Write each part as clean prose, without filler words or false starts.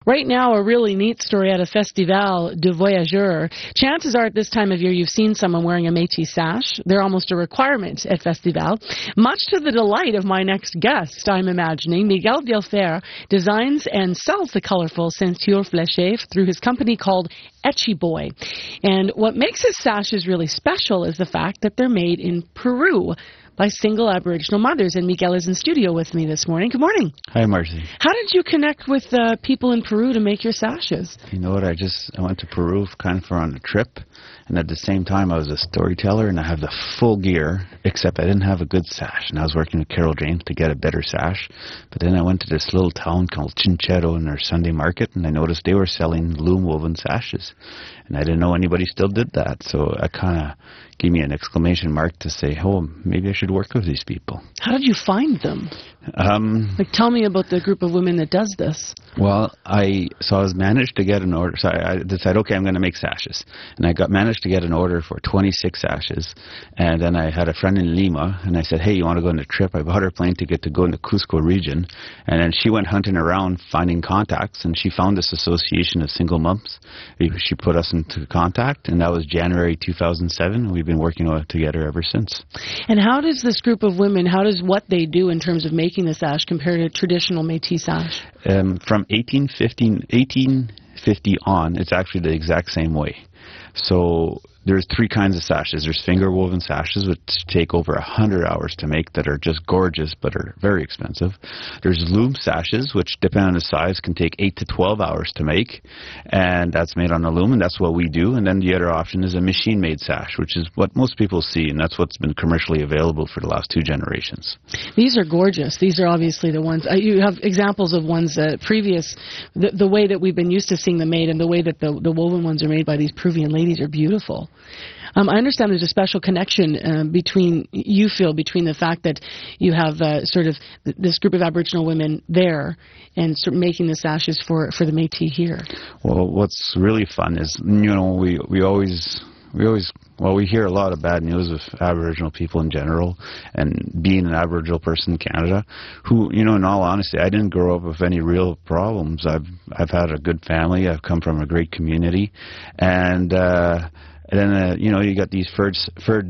Right now, a really neat story at a Festival de Voyageurs. Chances are at this time of year you've seen someone wearing a Métis sash. They're almost a requirement at Festival. Much to the delight of my next guest, I'm imagining. Miguel Dielfer designs and sells the colorful ceinture fléchée through his company called Etchy Boy. And what makes his sashes really special is the fact that they're made in Peru by single Aboriginal mothers. And Miguel is in studio with me this morning. Good morning. Hi, Marcy. How did you connect with people in Peru to make your sashes? You know what, I went to Peru kind of for on a trip, and at the same time I was a storyteller and I have the full gear, except I didn't have a good sash, and I was working with Carol James to get a better sash. But then I went to this little town called Chinchero in their Sunday market, and I noticed they were selling loom woven sashes, and I didn't know anybody still did that, so I kind of gave me an exclamation mark to say, oh, maybe I should work with these people. How did you find them? Tell me about the group of women that does this. Well, I was managed to get an order. So I decided, okay, I'm going to make sashes. And I managed to get an order for 26 sashes. And then I had a friend in Lima, and I said, hey, you want to go on a trip? I bought her plane ticket to go in the Cusco region. And then she went hunting around finding contacts, and she found this association of single moms. She put us into contact, and that was January 2007. We've been working together ever since. And how does this group of women, how does what they do in terms of making the sash compare to traditional Métis sash? From 1850 on, it's actually the exact same way. So there's three kinds of sashes. There's finger woven sashes, which take over 100 hours to make, that are just gorgeous but are very expensive. There's loom sashes, which depending on the size can take 8 to 12 hours to make, and that's made on a loom, and that's what we do. And then the other option is a machine-made sash, which is what most people see, and that's what's been commercially available for the last 2 generations. These are gorgeous. These are obviously the ones. You have examples of ones previous, the way that we've been used to seeing them made, and the way that the woven ones are made by these Peruvian ladies are beautiful. I understand there's a special connection between the fact that you have sort of this group of Aboriginal women there and sort of making the sashes for the Métis here. Well, what's really fun is, we hear a lot of bad news with Aboriginal people in general, and being an Aboriginal person in Canada, who, in all honesty, I didn't grow up with any real problems. I've had a good family. I've come from a great community, and then you got these third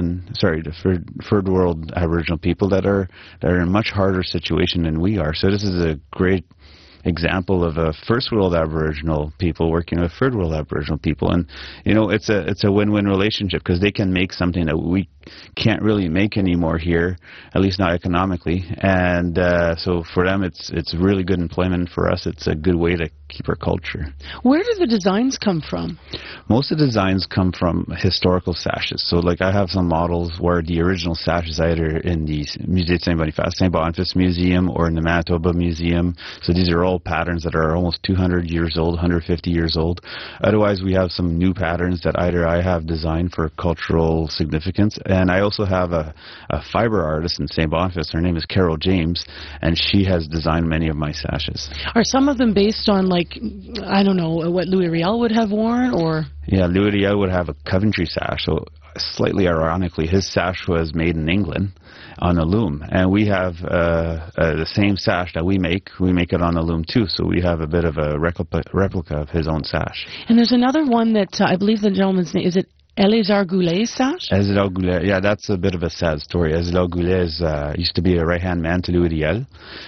world Aboriginal people that are in a much harder situation than we are. So this is a great example of a first world Aboriginal people working with third world Aboriginal people, and it's a win-win relationship, because they can make something that we can't really make anymore here, at least not economically, and so for them it's really good employment. For us, it's a good way to keep our culture. Where do the designs come from? Most of the designs come from historical sashes. So like I have some models where the original sash is either in the Musée de Saint-Boniface Museum or in the Manitoba Museum. So these are all patterns that are almost 200 years old, 150 years old. Otherwise, we have some new patterns that either I have designed for cultural significance, and I also have a fiber artist in St. Boniface. Her name is Carol James, and she has designed many of my sashes. Are some of them based on, I don't know, what Louis Riel would have worn, or? Yeah, Louis Riel would have a Coventry sash. So slightly ironically, his sash was made in England on a loom, and we have the same sash that we make it on a loom too, so we have a bit of a replica of his own sash. And there's another one that I believe the gentleman's name, is it Éléazar Goulet's sash? Éléazar Goulet, yeah, that's a bit of a sad story. Éléazar Goulet used to be a right-hand man to Louis Riel,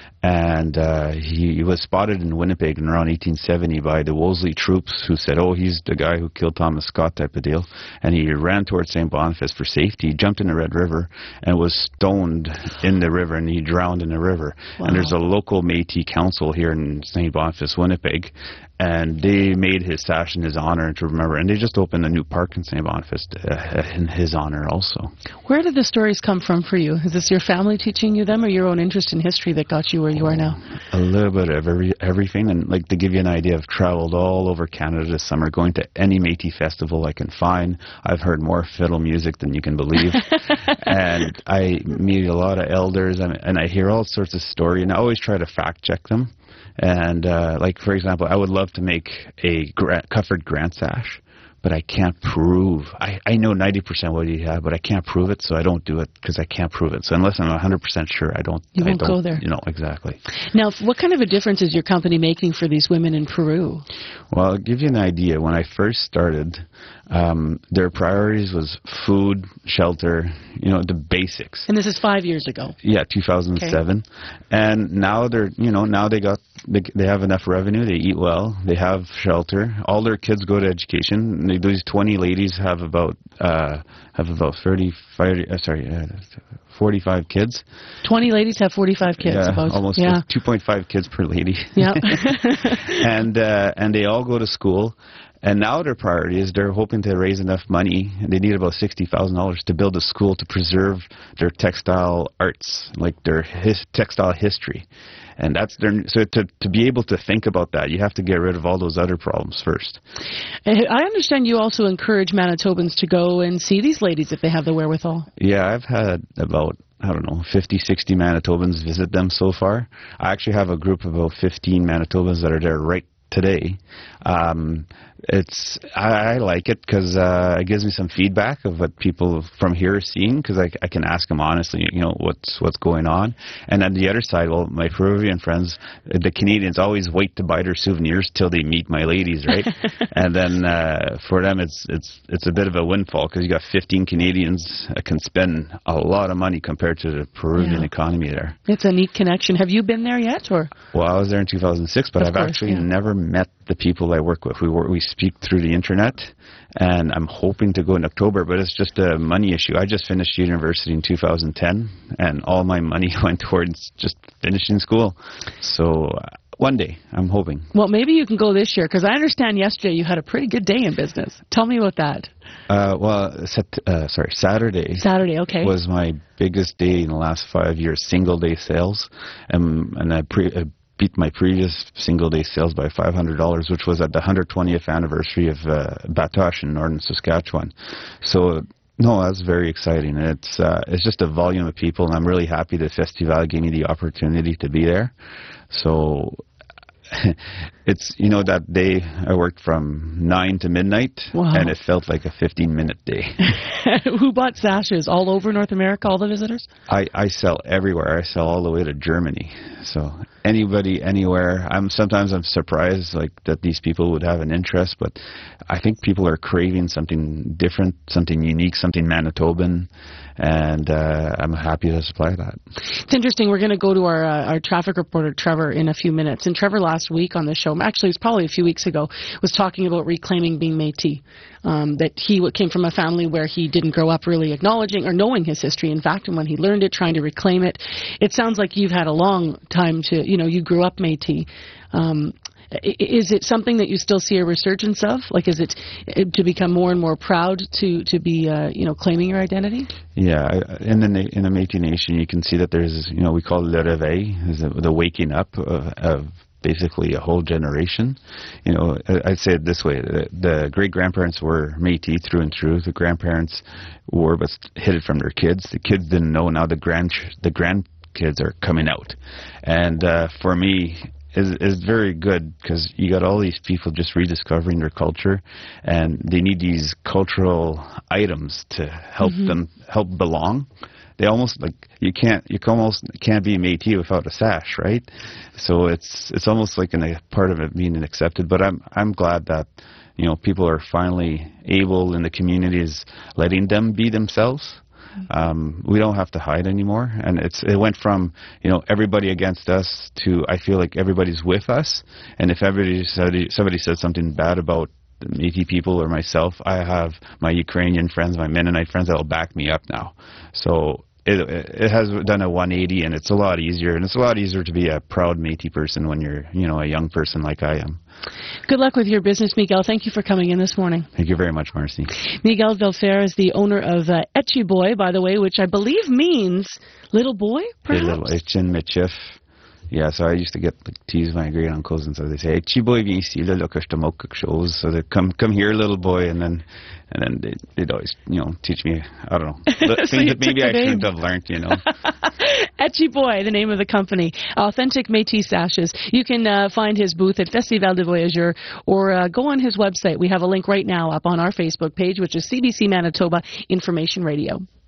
and he was spotted in Winnipeg in around 1870 by the Wolseley troops, who said, oh, he's the guy who killed Thomas Scott, type of deal. And he ran towards St. Boniface for safety. He jumped in the Red River and was stoned in the river, and he drowned in the river. Wow. And there's a local Métis council here in St. Boniface, Winnipeg, and they made his sash in his honor to remember. And they just opened a new park in St. Boniface in his honor also. Where did the stories come from for you? Is this your family teaching you them, or your own interest in history that got you where you are now? A little bit of everything. And to give you an idea, I've traveled all over Canada this summer, going to any Métis festival I can find. I've heard more fiddle music than you can believe. And I meet a lot of elders, and I hear all sorts of stories, and I always try to fact check them. And for example, I would love to make a Cuthbert Grant sash, but I can't prove. I know 90% what you have, but I can't prove it, so I don't do it because I can't prove it. So unless I'm 100% sure, I don't. You won't go there. Exactly. Now, what kind of a difference is your company making for these women in Peru? Well, I'll give you an idea. When I first started, their priorities was food, shelter, the basics. And this is 5 years ago. Yeah, 2007. Okay. And now they have enough revenue. They eat well. They have shelter. All their kids go to education. These 20 ladies have about 45 kids. 20 ladies have 45 kids. Yeah, about. Almost 2.5 kids per lady. Yeah. And they all go to school. And now their priority is they're hoping to raise enough money. They need about $60,000 to build a school to preserve their textile arts, like their textile history. And that's so to be able to think about that, you have to get rid of all those other problems first. I understand you also encourage Manitobans to go and see these ladies if they have the wherewithal. Yeah, I've had about 50, 60 Manitobans visit them so far. I actually have a group of about 15 Manitobans that are there right today. I like it because it gives me some feedback of what people from here are seeing, because I can ask them honestly, what's going on. And on the other side, well, my Peruvian friends, the Canadians always wait to buy their souvenirs till they meet my ladies, right? And then for them, it's a bit of a windfall because you got 15 Canadians that can spend a lot of money compared to the Peruvian economy there. It's a neat connection. Have you been there yet, or? Well, I was there in 2006, but I've actually never met the people I work with. We speak through the internet, and I'm hoping to go in October, but it's just a money issue. I just finished university in 2010, and all my money went towards just finishing school. So one day, I'm hoping. Well, maybe you can go this year, because I understand yesterday you had a pretty good day in business. Tell me about that. Saturday. Saturday, okay. Was my biggest day in the last 5 years, single-day sales, and I beat my previous single-day sales by $500, which was at the 120th anniversary of Batoche in northern Saskatchewan. So, no, that's very exciting. It's just a volume of people, and I'm really happy that Festival gave me the opportunity to be there. So it's, that day I worked from 9 to midnight, and it felt like a 15-minute day. Who bought sashes? All over North America, all the visitors? I sell everywhere. I sell all the way to Germany. So anybody, anywhere. Sometimes I'm surprised that these people would have an interest, but I think people are craving something different, something unique, something Manitoban, and I'm happy to supply that. It's interesting. We're going to go to our traffic reporter, Trevor, in a few minutes. And Trevor last week on the show, actually it's probably a few weeks ago, was talking about reclaiming being Métis. That he came from a family where he didn't grow up really acknowledging or knowing his history, in fact, and when he learned it, trying to reclaim it. It sounds like you've had a long time to, you grew up Métis. Is it something that you still see a resurgence of? Like, is it to become more and more proud to be, claiming your identity? Yeah, in the Métis Nation, you can see that there's, we call it le réveil, the waking up of basically a whole generation. I'd say it this way: the great-grandparents were Métis through and through. The grandparents were, but hid it from their kids. The kids didn't know. Now the grandkids are coming out, and for me, is very good, because you got all these people just rediscovering their culture, and they need these cultural items to help them belong. They almost you almost can't be Métis without a sash, right? So it's almost like a part of it being accepted. But I'm glad that people are finally able in the communities, letting them be themselves. We don't have to hide anymore, and it went from everybody against us to I feel like everybody's with us. And if somebody says something bad about the Métis people or myself, I have my Ukrainian friends, my Mennonite friends that will back me up now. So it has done a 180, and it's a lot easier. And it's a lot easier to be a proud Métis person when you're a young person like I am. Good luck with your business, Miguel. Thank you for coming in this morning. Thank you very much, Marcy. Miguel Belfer is the owner of Etchi Boy, by the way, which I believe means little boy, perhaps? Little Etchin Michif. Yeah, so I used to get teased by my great uncles, and so they say, "Chi boy, viens ici, là, look at the shows." So they come here, little boy, and then they'd always, teach me, I don't know, So things that maybe I shouldn't have learned, Etchi Boy, the name of the company. Authentic Métis sashes. You can find his booth at Festival de Voyageurs, or go on his website. We have a link right now up on our Facebook page, which is CBC Manitoba Information Radio.